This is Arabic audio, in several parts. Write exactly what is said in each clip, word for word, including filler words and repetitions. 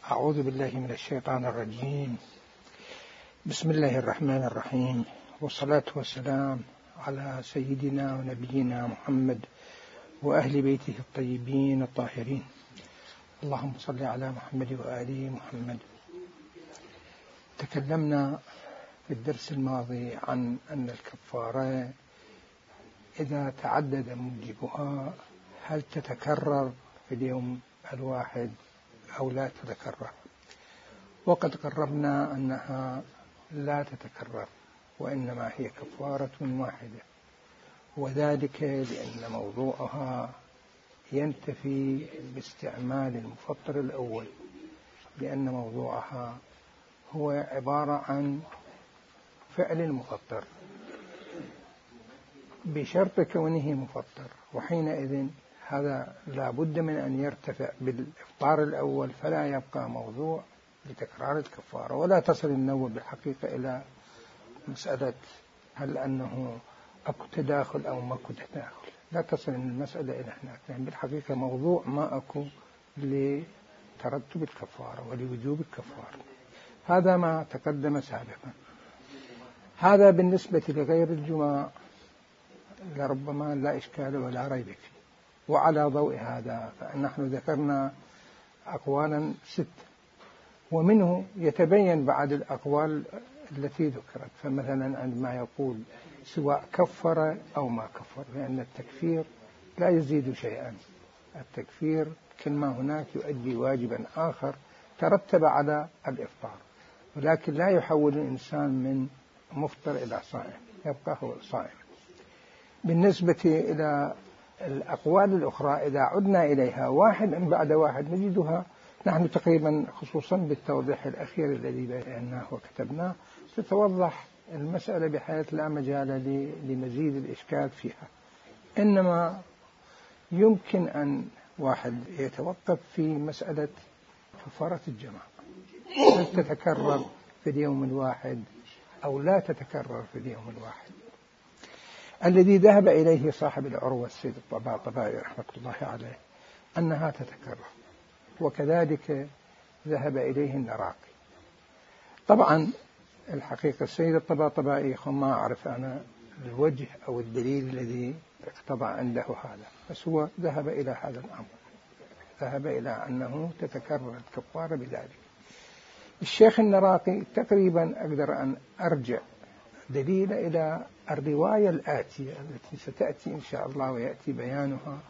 أعوذ بالله من الشيطان الرجيم. بسم الله الرحمن الرحيم، والصلاة والسلام على سيدنا ونبينا محمد وأهل بيته الطيبين الطاهرين. اللهم صل على محمد وآل محمد. تكلمنا في الدرس الماضي عن أن الكفارة إذا تعدد موجبها هل تتكرر في اليوم الواحد أو لا تتكرر، وقد قررنا أنها لا تتكرر وإنما هي كفارة واحدة، وذلك لأن موضوعها ينتفي باستعمال المفطر الأول، لأن موضوعها هو عبارة عن فعل المفطر بشرط كونه مفطر، وحينئذ هذا لا بد من أن يرتفع بالإفطار الأول، فلا يبقى موضوع لتكرار الكفارة، ولا تصل النوة بالحقيقة إلى مسألة هل أنه أكو تداخل أو ما أكو تداخل، لا تصل المسألة إلى هناك، يعني بالحقيقة موضوع ما أكو لترتب الكفارة ولوجوب الكفارة. هذا ما تقدم سابقا. هذا بالنسبة لغير الجمعة لربما لا إشكال ولا ريب فيه. وعلى ضوء هذا فنحن ذكرنا أقوالا ست، ومنه يتبين بعد الأقوال التي ذكرت. فمثلا عندما يقول سواء كفر أو ما كفر، لأن التكفير لا يزيد شيئا، التكفير كل ما هناك يؤدي واجبا آخر ترتب على الإفطار، ولكن لا يحول الإنسان من مفطر إلى صائم، يبقى هو صائم. بالنسبة إلى الأقوال الأخرى إذا عدنا إليها واحد بعد واحد نجدها نحن تقريبا، خصوصا بالتوضيح الأخير الذي بيناه وكتبناه، تتوضح المسألة بحيث لا مجال لمزيد الإشكال فيها. إنما يمكن أن واحد يتوقف في مسألة كفارة الجماعة، هل تتكرر في اليوم الواحد أو لا تتكرر في اليوم الواحد. الذي ذهب إليه صاحب العروة السيد الطباطبائي رحمة الله عليه أنها تتكرر، وكذلك ذهب إليه النراقي. طبعا الحقيقة السيد الطباطبائي ما أعرف أنا الوجه أو الدليل الذي اقتضى عنده هذا، بس هو ذهب إلى هذا الأمر، ذهب إلى أنه تتكرر الكفارة بذلك. الشيخ النراقي تقريبا أقدر أن أرجع دليل إلى الرواية الآتية التي ستأتي إن شاء الله ويأتي بيانها.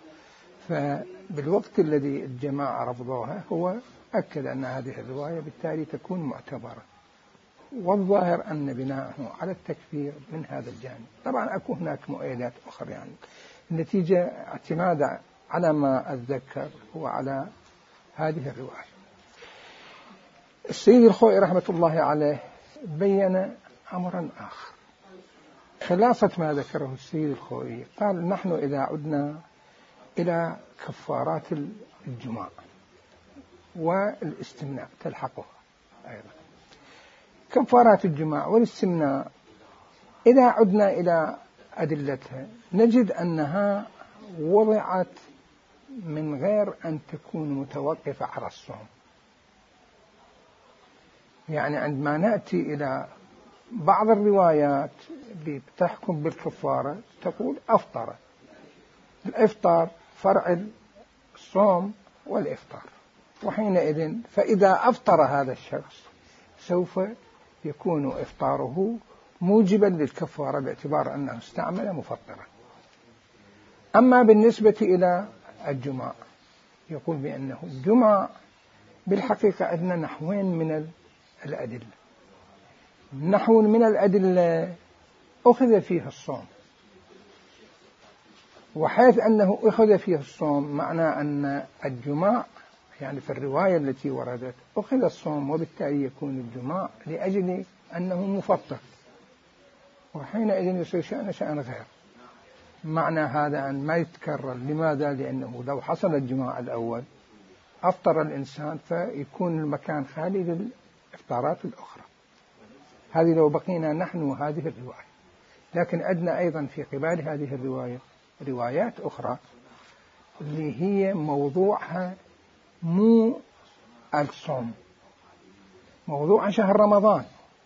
فبالوقت الذي الجماعة رفضوها هو أكد أن هذه الرواية بالتالي تكون معتبرة، والظاهر أن بناءه على التكفير من هذا الجانب. طبعا أكو هناك مؤيدات أخرى، يعني النتيجة اعتماد على ما أتذكر هو على هذه الرواية. السيد الخوئي رحمة الله عليه بين أمرا آخر. خلاصة ما ذكره السيد الخوئي قال نحن إذا عدنا إلى كفارات الجماع والاستمناء تلحقها أيضا، كفارات الجماع والاستمناء إذا عدنا إلى أدلتها نجد أنها وضعت من غير أن تكون متوقفة على الصوم. يعني عندما نأتي إلى بعض الروايات اللي بتحكم بالكفارة تقول أفطر، الإفطار فرع الصوم والإفطار، وحينئذ فإذا أفطر هذا الشخص سوف يكون إفطاره موجبا للكفارة باعتبار أنه استعمل مفطرا. أما بالنسبة إلى الجمعة يقول بأنه الجمعة بالحقيقة عندنا نحوين من الأدلة. نحو من الأدلة أخذ فيها الصوم، وحيث أنه أخذ فيه الصوم معنى أن الجماع يعني في الرواية التي وردت أخذ الصوم، وبالتالي يكون الجماع لأجل أنه مفطر، وحينئذ يصير شأن شأن غير. معنى هذا أن ما يتكرر. لماذا؟ لأنه لو حصل الجماع الأول أفطر الإنسان فيكون المكان خالي للإفطارات الأخرى. هذه لو بقينا نحن هذه الرواية. لكن عندنا أيضا في قبال هذه الرواية روايات أخرى اللي هي موضوعها مو الصوم موضوع شهر رمضان،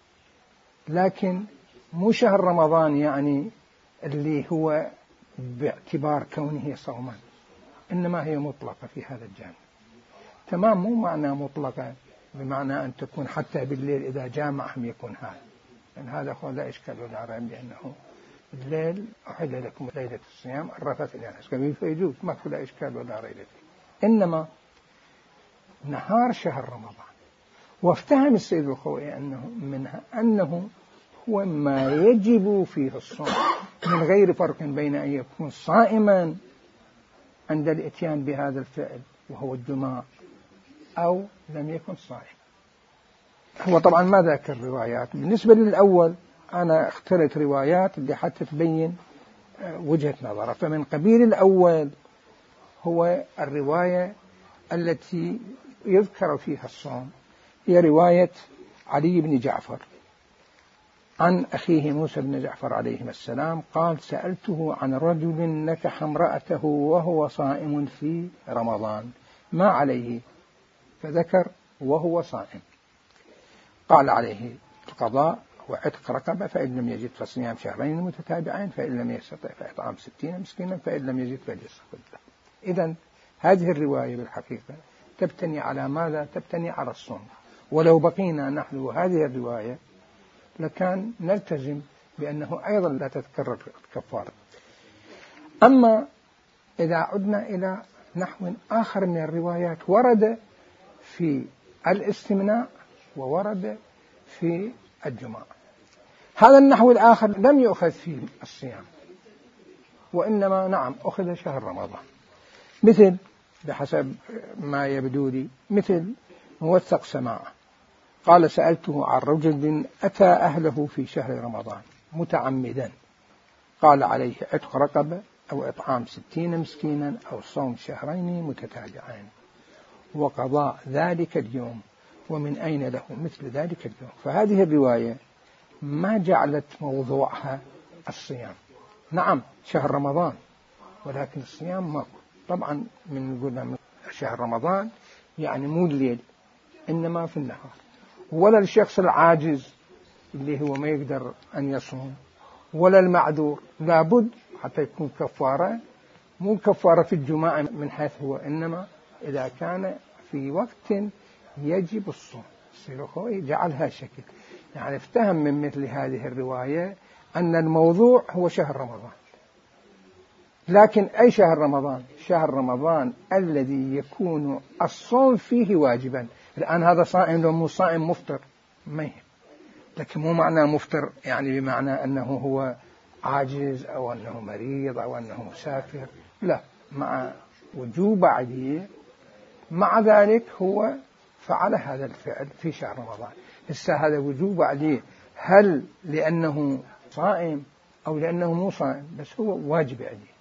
لكن مو شهر رمضان يعني اللي هو باعتبار كونه صوما، إنما هي مطلقة في هذا الجانب. تمام، مو معنى مطلقة بمعنى أن تكون حتى بالليل إذا جامعهم يكون هذا، لأن هذا هو لا إشكال ولا ريب، لأنه الليل أحل لكم ليلة الصيام الرفث إلى نسائكم فيجوز، ما في لا إشكال ولا ريب فيه. إنما نهار شهر رمضان، وافتهم السيد الخوئي أنه منها أنه هو ما يجب فيه الصوم من غير فرق بين أن يكون صائما عند الإتيان بهذا الفعل وهو الجماع أو لم يكن صائم. هو طبعا ما ذاكر الروايات. بالنسبة للأول أنا اخترت روايات اللي حتى تبين وجهة نظره. فمن قبيل الأول هو الرواية التي يذكر فيها الصوم، هي رواية علي بن جعفر عن أخيه موسى بن جعفر عليهما السلام قال: سألته عن رجل نكح امرأته وهو صائم في رمضان ما عليه؟ فذكر وهو صائم. قال: عليه القضاء وعتق رقبة، فإن لم يجد فصيام شهرين متتابعين، فإن لم يستطع فإطعام ستين مسكينا، فإن لم يجد فليصم. إذن هذه الرواية بالحقيقة تبتني على ماذا؟ تبتني على الصوم. ولو بقينا نحن هذه الرواية لكان نلتزم بأنه أيضا لا تتكرر الكفارة. أما إذا عدنا إلى نحو آخر من الروايات ورد في الاستمناء وورد في الجماع، هذا النحو الآخر لم يؤخذ فيه الصيام، وإنما نعم أخذ شهر رمضان، مثل بحسب ما يبدو لي مثل موثق سماعه قال: سألته عن رجل أتى أهله في شهر رمضان متعمدا، قال: عليه عتق رقبة أو إطعام ستين مسكينا أو صوم شهرين متتابعين وقضاء ذلك اليوم، ومن أين له مثل ذلك اليوم. فهذه الرواية ما جعلت موضوعها الصيام. نعم شهر رمضان، ولكن الصيام ماكو. طبعا من قلنا شهر رمضان يعني مو الليل، إنما في النهار. ولا الشخص العاجز اللي هو ما يقدر أن يصوم، ولا المعذور لابد حتى يكون كفارة، مو كفارة في الجماع من حيث هو، إنما إذا كان في وقت يجب الصوم. السلوخوي جعلها شكل، يعني افتهم من مثل هذه الرواية أن الموضوع هو شهر رمضان. لكن أي شهر رمضان؟ شهر رمضان الذي يكون الصوم فيه واجبا. الآن هذا صائم لو مو صائم مفطر ما يهم، لكن مو معنى مفطر يعني بمعنى أنه هو عاجز أو أنه مريض أو أنه مسافر، لا، مع وجوب عليه مع ذلك هو فعل هذا الفعل في شهر رمضان. لسه هذا وجوب عليه، هل لأنه صائم أو لأنه مو صائم؟ بس هو واجب عليه.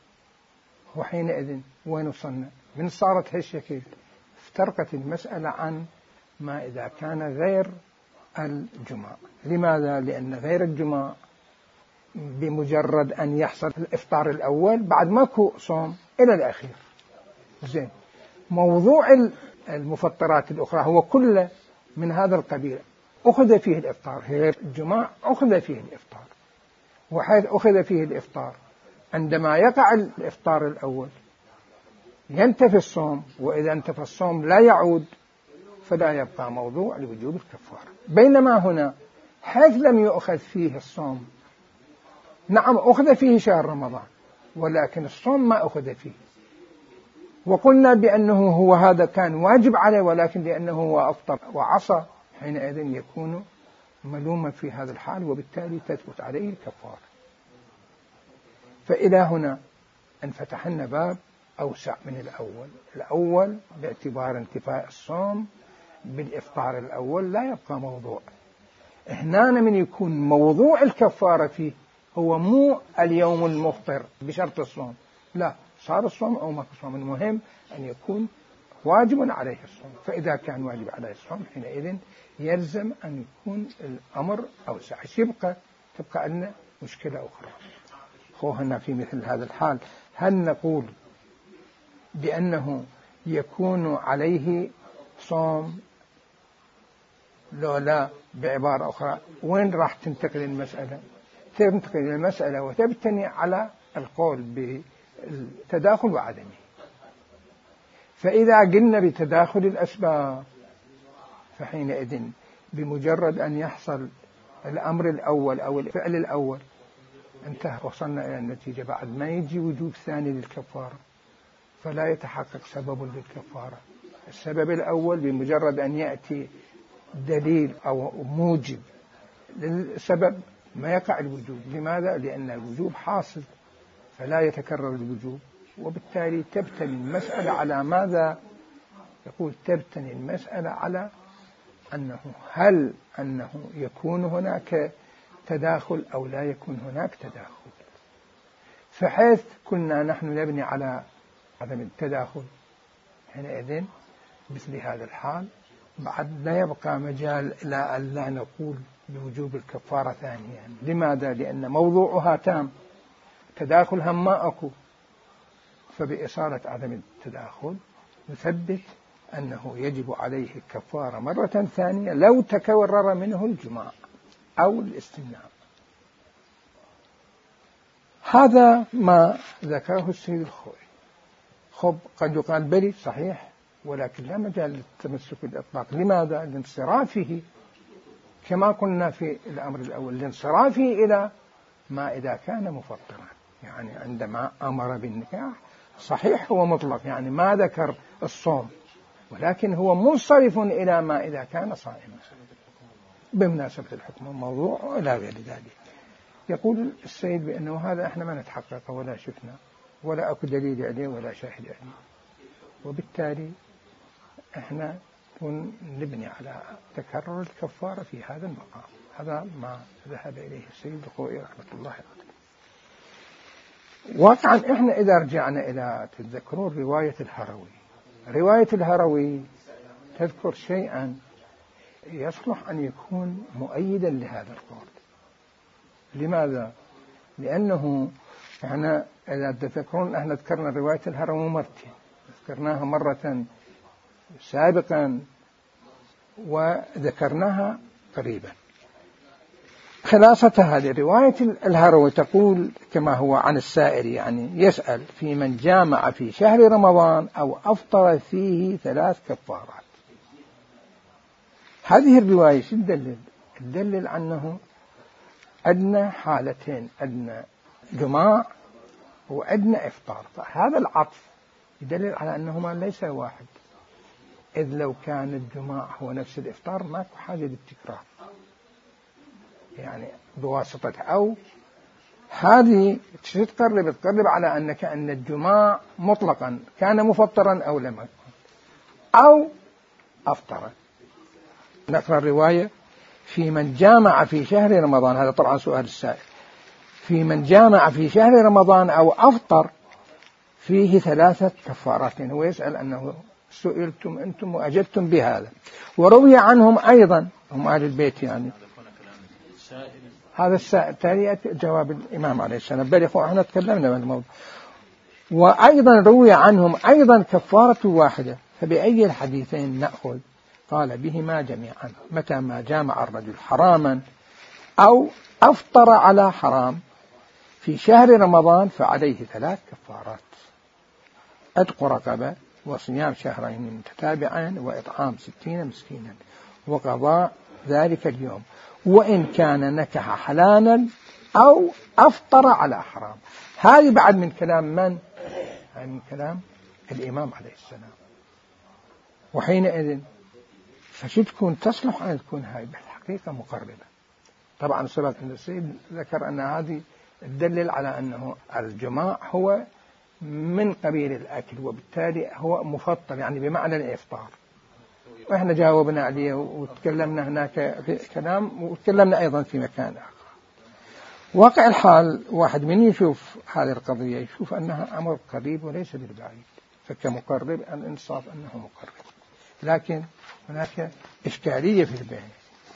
وحينئذ وين وصلنا؟ من صارت هالشكل افترقت المسألة عن ما إذا كان غير الجماع. لماذا؟ لأن غير الجماع بمجرد أن يحصل الإفطار الأول بعد ماكو صوم إلى الأخير. زين، موضوع المفطرات الأخرى هو كله من هذا القبيل، أخذ فيه الإفطار. غير الجماع أخذ فيه الإفطار، وحيث أخذ فيه الإفطار عندما يقع الإفطار الأول ينتفي الصوم، وإذا انتفى الصوم لا يعود، فلا يبقى موضوع لوجوب الكفارة. بينما هنا حيث لم يؤخذ فيه الصوم، نعم أخذ فيه شهر رمضان، ولكن الصوم ما أخذ فيه، وقلنا بأنه هو هذا كان واجب عليه، ولكن لأنه هو أفطر وعصى حينئذ يكون ملوما في هذا الحال، وبالتالي تثبت عليه الكفارة. فإلى هنا انفتح لنا باب أوسع من الأول. الأول باعتبار انتفاء الصوم بالإفطار الأول لا يبقى موضوع. هنا من يكون موضوع الكفارة فيه هو مو اليوم المفطر بشرط الصوم، لا، صار الصوم أو ما الصوم، المهم أن يكون واجب عليه الصوم. فإذا كان واجب عليه الصوم حينئذ يلزم أن يكون الأمر أوسع. يبقى تبقى لنا مشكلة أخرى. هو هنا في مثل هذا الحال هل نقول بأنه يكون عليه صوم لو لا بعبارة أخرى وين راح تنتقل المسألة؟ تنتقل المسألة وتبتني على القول بالتداخل وعدمه. فإذا قلنا بتداخل الأسباب فحينئذ بمجرد أن يحصل الأمر الأول أو الفعل الأول انتهى، وصلنا إلى النتيجة. بعد ما يجي وجوب ثاني للكفارة فلا يتحقق سبب للكفارة. السبب الأول بمجرد أن يأتي دليل أو موجب للسبب ما يقع الوجوب. لماذا؟ لأن الوجوب حاصل فلا يتكرر الوجوب، وبالتالي تبتني المسألة على ماذا؟ يقول تبتني المسألة على أنه هل أنه يكون هناك تداخل أو لا يكون هناك تداخل. فحيث كنا نحن نبني على عدم التداخل حينئذ مثل هذا الحال بعد لا يبقى مجال إلى أن لا نقول بوجوب الكفارة ثانيا. لماذا؟ لأن موضوعها تام، تداخلها ما أكو. فبإصالة عدم التداخل نثبت أنه يجب عليه الكفارة مرة ثانية لو تكرر منه الجماع أو الاستمناء. هذا ما ذكره السيد الخوئي. خب قد يقال بلي صحيح، ولكن لا مجال للتمسك بالإطلاق. لماذا؟ لانصرافه كما قلنا في الأمر الأول، لانصرافه إلى ما إذا كان مفطرا. يعني عندما أمر بالنكاح صحيح هو مطلق، يعني ما ذكر الصوم، ولكن هو منصرف إلى ما إذا كان صائما بمناسبة الحكم الموضوع وإلى غير ذلك. يقول السيد بأنه هذا إحنا ما نتحقق ولا شفنا ولا أكو دليل عليه ولا شاهد عليه، وبالتالي إحنا نبني على تكرر الكفارة في هذا المقام. هذا ما ذهب إليه السيد الخوئي رحمة الله عليه. واقعا إحنا إذا رجعنا إلى تذكرون رواية الهروي، رواية الهروي تذكر شيئا يصلح أن يكون مؤيدا لهذا القول. لماذا؟ لأنه احنا إذا تذكرون احنا ذكرنا رواية الهروي مرتين، ذكرناها مرة سابقا وذكرناها قريبا. خلاصة هذه رواية الهروي تقول كما هو عن السائر، يعني يسأل في من جامع في شهر رمضان أو أفطر فيه ثلاث كفارات. هذه الرواية شو تدلل؟ تدلل أنه أدنى حالتين، أدنى جماع وأدنى إفطار. فهذا العطف يدلل على أنهما ليس واحد، إذ لو كان الجماع هو نفس الإفطار ماكو حاجة للتكرار، يعني بواسطة أو. هذه تقرب تقرب على أنك أن الجماع مطلقا كان مفطرا أو لم يكن أو أفطر. نقرأ الرواية في من جامع في شهر رمضان، هذا طبعا سؤال السائل، في من جامع في شهر رمضان أو أفطر فيه ثلاثة كفارات. هو يسأل أنه سئلتم أنتم وأجبتم بهذا. وروي عنهم أيضا، هم أهل البيت يعني، هذا السائل تالي جواب الإمام عليه السلام، بل يقول احنا تكلمنا عن الموضوع. وأيضا روي عنهم أيضا كفارة واحدة، فبأي الحديثين نأخذ؟ قال بهما جميعا. متى ما جامع الرجل حراما أو أفطر على حرام في شهر رمضان فعليه ثلاث كفارات: عتق رقبة، وصيام شهرين متتابعين، وإطعام ستين مسكينا، وقضاء ذلك اليوم، وإن كان نكح حلالا أو أفطر على حرام. هذه بعد من كلام من؟ من كلام الإمام عليه السلام. وحينئذ فشو تكون تصلح أن تكون هاي بالحقيقة مقربة. طبعا سبق أن السيد ذكر أن هذه تدلل على أنه الجماع هو من قبيل الأكل، وبالتالي هو مفطر يعني بمعنى الإفطار. وإحنا جاوبنا عليه وتكلمنا هناك في كلام، وتكلمنا أيضا في مكان آخر. واقع الحال واحد من يشوف هذه القضية يشوف أنها أمر قريب وليس بالبعيد، فكمقرب الإنصاف أنه مقرب. لكن هناك إشكالية في البين،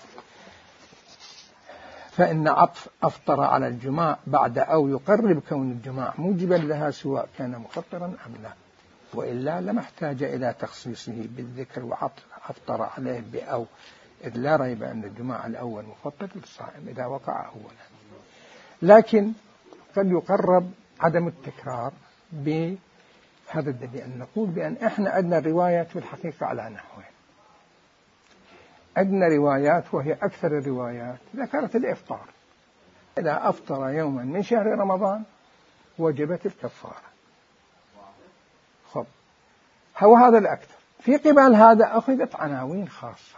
فإن عطف أفطر على الجماع بعد أو يقرب كون الجماع موجبا لها سواء كان مفطرا أم لا، وإلا لما احتاج إلى تخصيصه بالذكر وعطف أفطر عليه بأو إذ لا ريب أن الجماع الأول مفطر للصائم إذا وقع أولا، لكن قد يقرب عدم التكرار بهذا الدليل أن نقول بأن إحنا عندنا روايات في الحقيقة على نحوين. عندنا روايات وهي أكثر الروايات ذكرت الإفطار، إذا أفطر يوما من شهر رمضان وجبت الكفارة. خب هو هذا الأكثر. في قبال هذا أخذت عناوين خاصة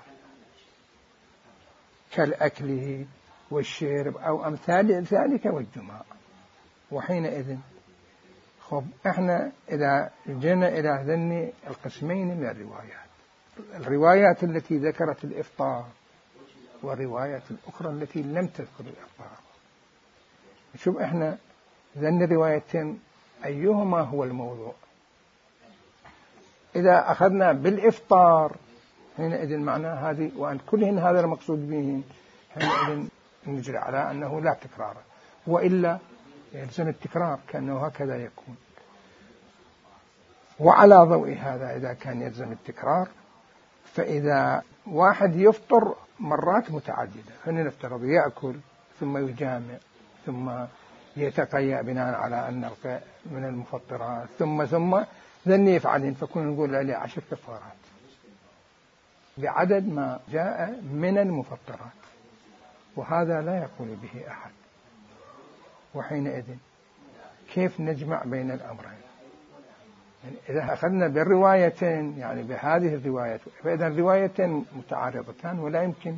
كالأكل والشرب أو أمثال ذلك والجماع. وحينئذ خب إحنا إذا جينا إلى هذين القسمين من الروايات، الروايات التي ذكرت الإفطار والروايات الأخرى التي لم تذكر الإفطار، شوف إحنا ذن الروايتين أيهما هو الموضوع. إذا أخذنا بالإفطار حينئذ معناه هذه وأن كلهن هذا المقصود بهن، حينئذ نجري على أنه لا تكرار، وإلا يلزم التكرار كأنه هكذا يكون. وعلى ضوء هذا إذا كان يلزم التكرار، فإذا واحد يفطر مرات متعددة، فلنفترض يأكل ثم يجامع ثم يتقيأ بناء على أن القيء من المفطرات ثم ثم ذن يفعلين، فكنا نقول له عشر كفارات بعدد ما جاء من المفطرات، وهذا لا يقول به أحد. وحينئذ كيف نجمع بين الأمرين؟ يعني إذا أخذنا بالروايتين يعني بهذه الروايات، فإذا الروايتين متعارضتان ولا يمكن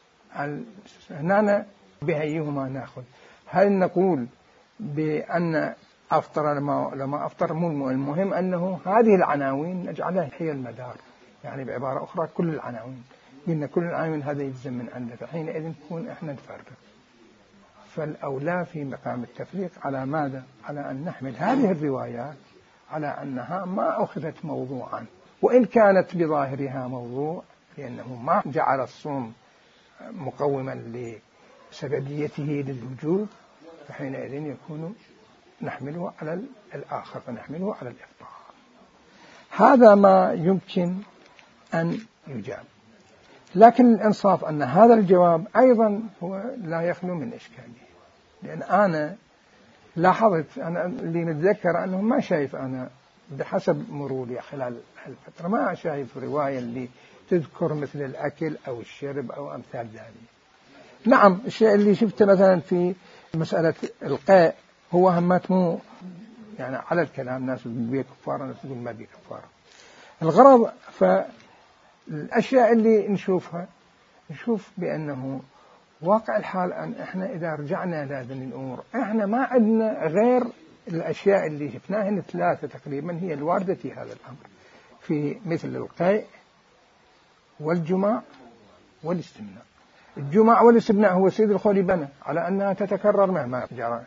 هنا بأيهما نأخذ. هل نقول بأن أفطر لما, لما أفطر؟ مو المهم أنه هذه العناوين نجعلها هي المدار، يعني بعبارة أخرى كل العناوين قلنا كل العناوين هذا يلزم من عندنا، فحينئذ نكون إحنا نفرق. فالأولى في مقام التفريق على ماذا؟ على أن نحمل هذه الروايات على أنها ما أخذت موضوعا، وإن كانت بظاهرها موضوع، لأنه ما جعل الصوم مقوما لسببيته للوجوب، فحينئذ يكون نحمله على الآخر، فنحمله على الإفطار. هذا ما يمكن أن يجاب. لكن الإنصاف أن هذا الجواب أيضا هو لا يخلو من إشكالية، لأن أنا لاحظت أنا اللي نتذكر أنه ما شايف أنا بحسب مروري خلال الفترة ما شايف رواية اللي تذكر مثل الأكل أو الشرب أو أمثال ذلك. نعم الشيء اللي شفته مثلا في مسألة القاء هو همات مو يعني على الكلام، ناس تقول بيه كفارة ناس تقول ما بيه كفارة. الغرض فالأشياء اللي نشوفها نشوف بأنه واقع الحال أن إحنا إذا رجعنا لهذه الأمور إحنا ما عندنا غير الأشياء اللي شفناها ثلاثة تقريبا هي الواردة في هذا الأمر، في مثل القيء والجماع والاستمناء. الجماع والاستمناء هو سيد الخولي بنى على أنها تتكرر مهما جرى.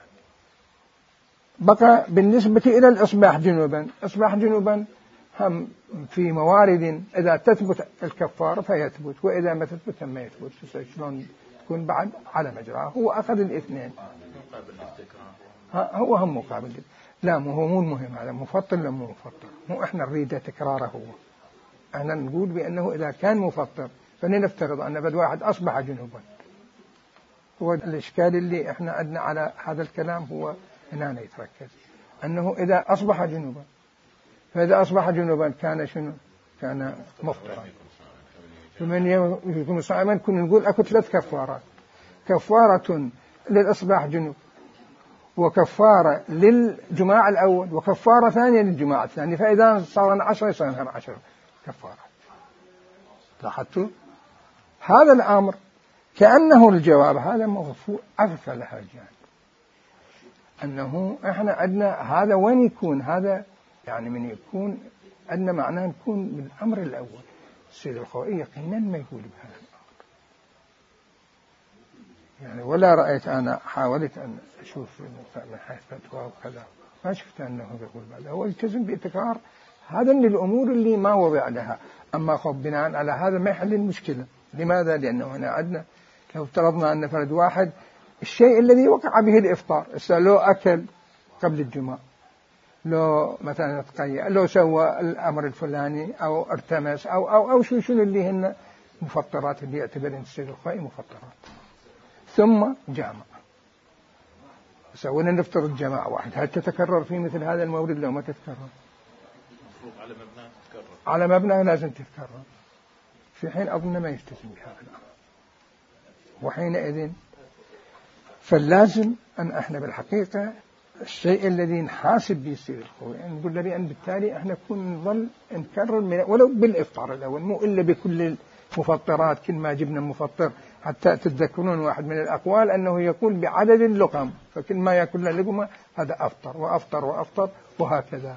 بقى بالنسبة إلى الإصباح جنوبا، إصباح جنوبا هم في موارد إذا تثبت الكفارة فيثبت، وإذا ما تثبت ما يثبت، شلون تكون بعد على مجراه. هو أخذ الاثنين، هو هم مقابل. لا مو هو مو المهم هذا مفطر لا مو مفطر، مو إحنا نريد تكراره. هو احنا نقول بأنه إذا كان مفطر فلنفترض أن بد واحد أصبح جنوبا. هو الإشكال اللي إحنا عندنا على هذا الكلام هو هنا يتركز أنه إذا أصبح جنوبا، فإذا أصبح جنوبا كان شنو؟ كان مفطرا. فمن يكون صائما كنا نقول أكو ثلاث كفارات، كفارة للإصباح جنوب، وكفارة للجماع الأول، وكفارة ثانية للجماع الثاني. فإذا صار عشرة يصير عشر كفارات. لاحظتوا هذا الأمر كأنه الجواب هذا موضوع أغفل لها الجانب، أنه إحنا عندنا هذا وين يكون هذا، يعني من يكون عندنا معناه نكون بالأمر الأول. السيد الخوئي يقينا ما يقول بهذا الأمر، يعني ولا رأيت أنا حاولت أن أشوف من حيث فتوى وكذا ما شفت أنه يقول بهذا. هو يلتزم بإتكرار هذا من الأمور اللي ما وضع لها. أما خب بناء على هذا ما يحل المشكلة. لماذا؟ لأنه هنا عندنا لو افترضنا أن فرد واحد الشيء الذي وقع به الإفطار، لو أكل قبل الجماع، لو مثلا تقيأ، لو سوى الأمر الفلاني أو ارتمس أو أو أو شو شنو اللي هن مفطرات اللي يعتبر السيد الخوئي مفطرات، ثم جامع. بس أولا نفترض جماعة واحد، هل تتكرر في مثل هذا المورد لو ما تتكرر؟ على مبنى تتكرر، على مبنى لازم تتكرر، في حين أظن ما يستثني بهذا الأمر. وحينئذ فاللازم أن احنا بالحقيقة الشيء الذي نحاسب به السيد الخوئي يعني نقول له بأن بالتالي احنا نكون نظل نكرر من ولو بالإفطار الأول، مو إلا بكل المفطرات. كل ما جبنا مفطر حتى تتذكرون واحد من الأقوال أنه يقول بعدد اللقم، فكل ما يأكل لقمة هذا أفطر وأفطر وأفطر وهكذا.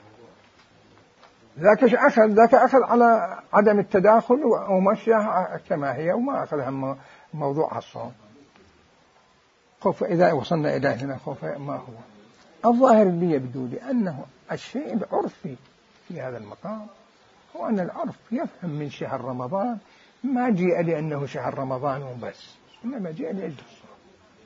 ذاك أخذ ذاك أخذ على عدم التداخل ومشيها كما هي وما أخذ هم موضوع الصوم. خوف إذا وصلنا إلى هنا خوف ما هو الظاهر اللي يبدو لي أنه الشيء العرفي في هذا المقام هو أن العرف يفهم من شهر رمضان ما جاء لأنه شهر رمضان وبس، إنما جاء لأجل الصوم.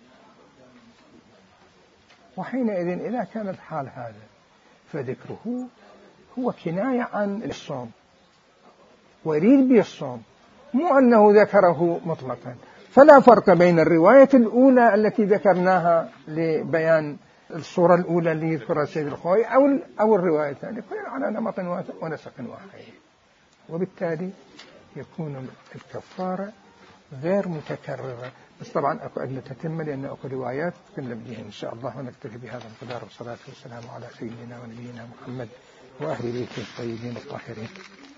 وحينئذ إذا كان الحال هذا فذكره هو كناية عن الصوم ويريد به الصوم، مو أنه ذكره مطلقا. فلا فرق بين الرواية الأولى التي ذكرناها لبيان الصورة الأولى اللي يذكرها السيد الخوئي أو أو الرواية الثانية، كل على نمط ونسق واحد. وبالتالي يكون الكفارة غير متكررة. بس طبعا أكو أجل تتم لأن أكو روايات تكلم بها إن شاء الله، ونكتفي بهذا القدر والصلاة والسلام على سيدنا ونبينا محمد وأهل بيته الطيبين الطاهرين.